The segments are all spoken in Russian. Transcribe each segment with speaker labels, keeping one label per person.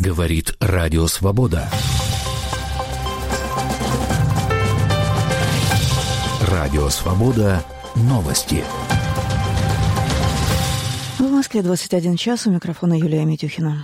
Speaker 1: Говорит Радио Свобода. Радио Свобода. Новости.
Speaker 2: В Москве 21 час. У микрофона Юлия Митюхина.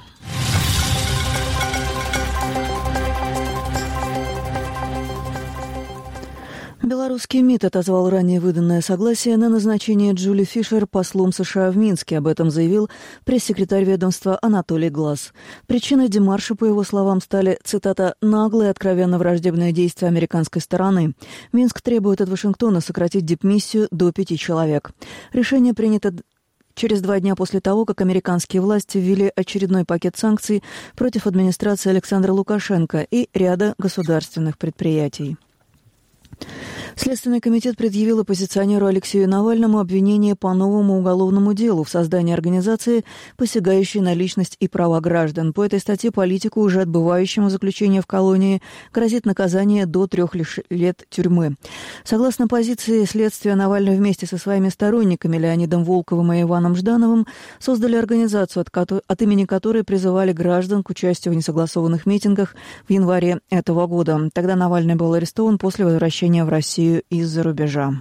Speaker 2: Белорусский МИД отозвал ранее выданное согласие на назначение Джули Фишер послом США в Минске. Об этом заявил пресс-секретарь ведомства Анатолий Глаз. Причиной демарша, по его словам, стали, цитата, «наглые и откровенно враждебные действия американской стороны». Минск требует от Вашингтона сократить дипмиссию до 5 человек. Решение принято через 2 дня после того, как американские власти ввели очередной пакет санкций против администрации Александра Лукашенко и ряда государственных предприятий. Следственный комитет предъявил оппозиционеру Алексею Навальному обвинение по новому уголовному делу в создании организации, посягающей на личность и права граждан. По этой статье политику, уже отбывающему заключение в колонии, грозит наказание до 3 лет тюрьмы. Согласно позиции следствия, Навальный вместе со своими сторонниками Леонидом Волковым и Иваном Ждановым создали организацию, от имени которой призывали граждан к участию в несогласованных митингах в январе этого года. Тогда Навальный был арестован после возвращения в Россию из-за рубежа.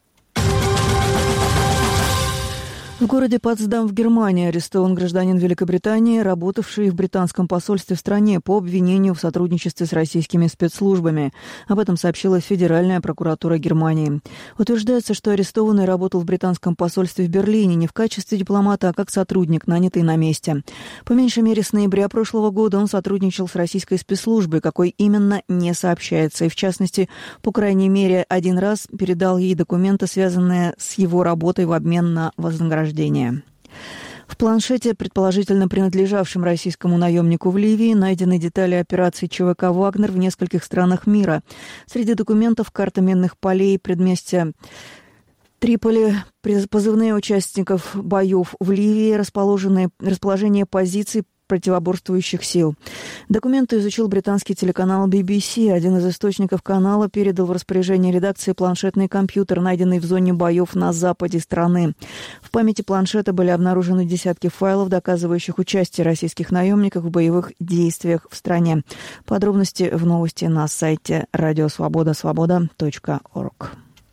Speaker 2: В городе Потсдам в Германии арестован гражданин Великобритании, работавший в британском посольстве в стране по обвинению в сотрудничестве с российскими спецслужбами. Об этом сообщила Федеральная прокуратура Германии. Утверждается, что арестованный работал в британском посольстве в Берлине не в качестве дипломата, а как сотрудник, нанятый на месте. По меньшей мере, с ноября прошлого года он сотрудничал с российской спецслужбой, какой именно не сообщается. И, в частности, по крайней мере, 1 раз передал ей документы, связанные с его работой в обмен на вознаграждение. В планшете, предположительно принадлежавшем российскому наемнику в Ливии, найдены детали операции ЧВК «Вагнер» в нескольких странах мира. Среди документов карта минных полей предместья Триполи, позывные участников боев в Ливии, расположение позиций противоборствующих сил. Документы изучил британский телеканал BBC. Один из источников канала передал в распоряжение редакции планшетный компьютер, найденный в зоне боев на западе страны. В памяти планшета были обнаружены десятки файлов, доказывающих участие российских наемников в боевых действиях в стране. Подробности в новости на сайте radiosvoboda.org.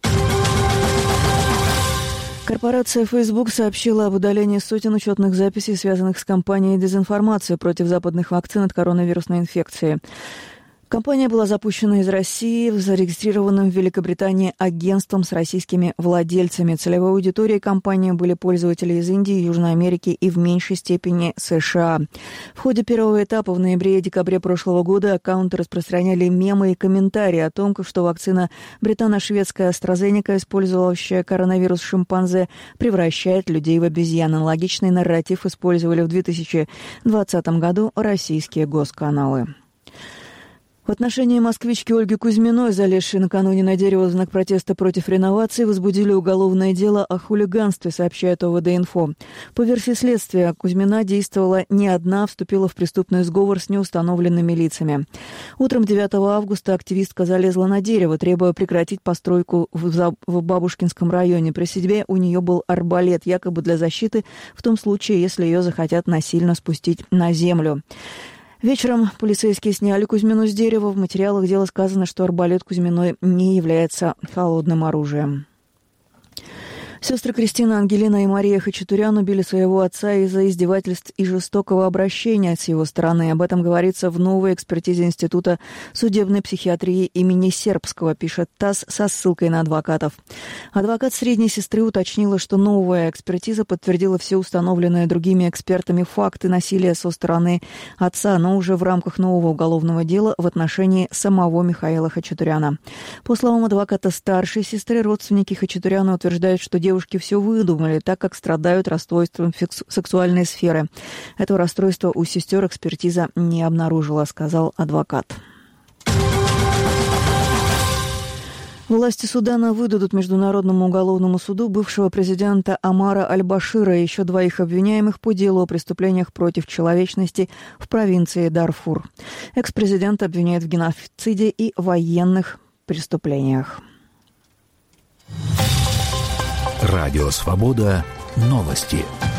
Speaker 2: Корпорация Facebook сообщила об удалении сотен учетных записей, связанных с кампанией дезинформации против западных вакцин от коронавирусной инфекции. Компания была запущена из России, зарегистрированным в Великобритании агентством с российскими владельцами. Целевой аудиторией компании были пользователи из Индии, Южной Америки и в меньшей степени США. В ходе первого этапа в ноябре и декабре прошлого года аккаунты распространяли мемы и комментарии о том, что вакцина британо-шведская AstraZeneca, использующая коронавирус шимпанзе, превращает людей в обезьян. Аналогичный нарратив использовали в 2020 году российские госканалы. В отношении москвички Ольги Кузьминой, залезшей накануне на дерево в знак протеста против реновации, возбудили уголовное дело о хулиганстве, сообщает ОВД-инфо. По версии следствия, Кузьмина действовала не одна, вступила в преступный сговор с неустановленными лицами. Утром 9 августа активистка залезла на дерево, требуя прекратить постройку в Бабушкинском районе. При себе у нее был арбалет, якобы для защиты, в том случае, если ее захотят насильно спустить на землю. Вечером полицейские сняли Кузьмину с дерева. В материалах дела сказано, что арбалет Кузьминой не является холодным оружием. Сестры Кристина, Ангелина и Мария Хачатурян убили своего отца из-за издевательств и жестокого обращения с его стороны. Об этом говорится в новой экспертизе Института судебной психиатрии имени Сербского, пишет ТАСС со ссылкой на адвокатов. Адвокат средней сестры уточнила, что новая экспертиза подтвердила все установленные другими экспертами факты насилия со стороны отца, но уже в рамках нового уголовного дела в отношении самого Михаила Хачатуряна. По словам адвоката старшей сестры, родственники Хачатуряна утверждают, что девушки все выдумали, так как страдают расстройством сексуальной сферы. Этого расстройства у сестер экспертиза не обнаружила, сказал адвокат. Власти Судана выдадут Международному уголовному суду бывшего президента Омара Аль-Башира и еще 2 обвиняемых по делу о преступлениях против человечности в провинции Дарфур. Экс-президент обвиняет в геноциде и военных преступлениях.
Speaker 1: Радио Свобода. Новости.